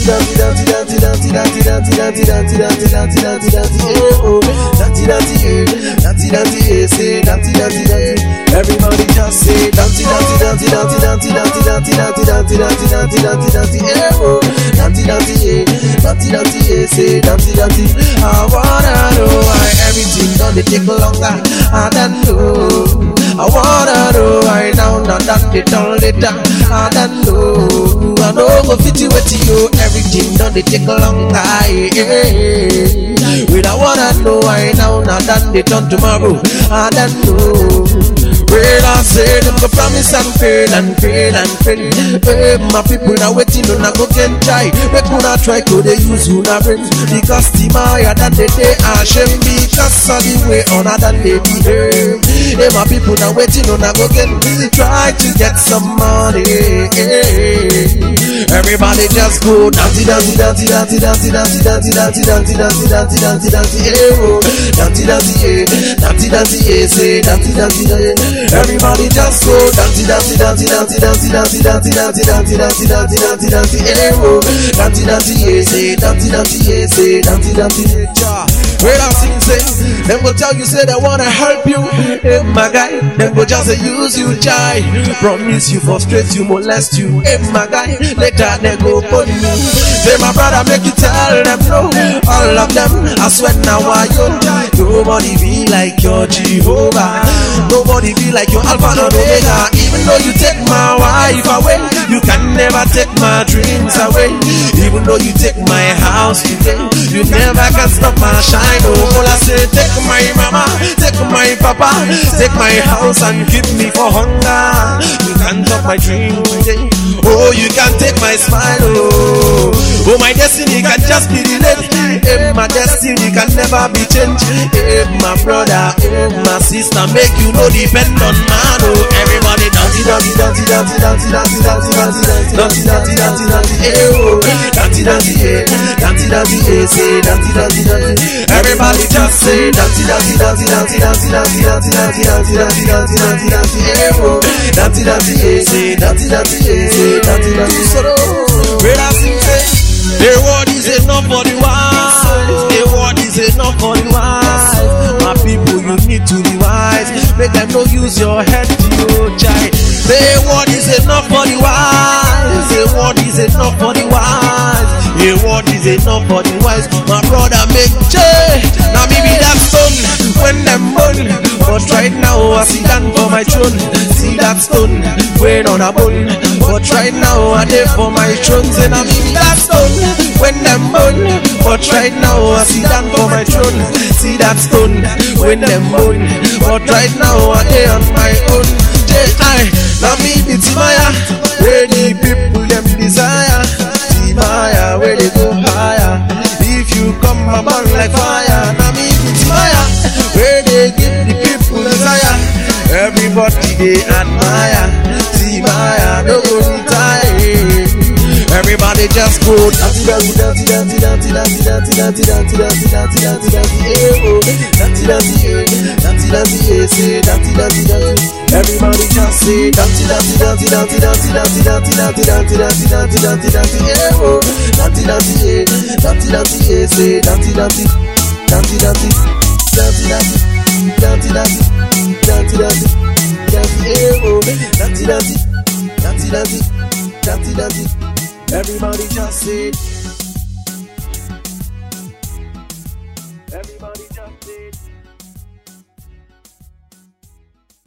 Everybody just say dirty, say dirty. I wanna know why everything done they take longer. I don't know. I wanna know why now that they done later. I don't know. I know go fit with you. Everything done they take longer. Wait, I wanna know why now that they done tomorrow. I don't know. Well, I say them go promise and fail and fail and fail. Hey, my people now waiting on a go can try. We could not try to they use who na brains. Because the higher than they shame because of the way on that they behave. Hey, my people now waiting on a go can try to get some money. Everybody just go dirty, dirty, dirty, dirty, dirty, dirty, dirty, dirty, dirty, dirty, dirty, dirty, dirty, dirty, dirty, dirty, say dirty, dirty, dirty. Everybody just go dirty, dirty, dirty, dirty, dirty, dirty, dirty, dirty, dirty, dirty, dirty, dirty, dirty, dirty, dirty, say dirty, dirty, say dirty, dirty. Where I sing say, them go tell you say they wanna help you. Hey my guy, them go just use you, try. Promise you, frustrate you, molest you. Hey my guy, later they go put you. Say my brother, make you tell them no. All of them, I swear now I you. Nobody be like your Jehovah. Nobody be like your Alpha and Omega. Even though you take my wife away, you can never take my dreams away. Even though you take my house today, you never can stop my shine. Oh, I say take my mama, take my papa, take my house and keep me for hunger. You can't stop my dream today. Oh, you can take my smile. Oh, my destiny can just be delayed. Hey, my destiny can never be changed. Hey, my brother, oh, my sister, make you no depend on man. Oh, everybody dirty, dirty, dirty, dirty, dirty, dirty, dirty, dirty, dirty, dirty, dirty, dirty, oh, dirty, dirty, dirty, dirty, say dirty, dirty, dirty. Everybody just say dirty, dirty, dirty, dirty, dirty, dirty, dirty, dirty, dirty, dirty, dirty, dirty, dirty, oh, dirty, dirty, say dirty, dirty, say dirty, dirty. Where I sing say, the word is enough for the wise. The word is enough for the wise. My people, you need to be wise. Make them no use your head to your child. The word is enough for the wise. The word is enough for the wise. The word is enough for the wise. My brother make change. Now maybe that stone when them burn. But right now I sit down for my throne. See that stone when on a bone. But right now I there for my throne. Say now maybe that stone when them burn. But right now I sit down for my throne. See that stone when them burn. But right now I there on my own. J.I. Now me be Timaya, where the people them desire. Timaya, where they go higher. If you come upon like fire. Now me be Timaya, where they give the people desire. Everybody they admire. Timaya, no go retire. Everybody just go dirty, dirty, dirty, dirty, dirty, dirty, dirty, dirty, dirty, dirty, dirty, dirty, dirty, dirty, dirty, say dirty, dirty, dirty. Everybody just say dirty, dirty, dirty, dirty, dirty, dirty, dirty, dirty, dirty, dirty, dirty, dirty, dirty, dirty, dirty, say dirty, dirty, dirty, dirty, dirty, dirty, dirty, dirty, dirty, dirty, dirty. Everybody just say. Everybody just say.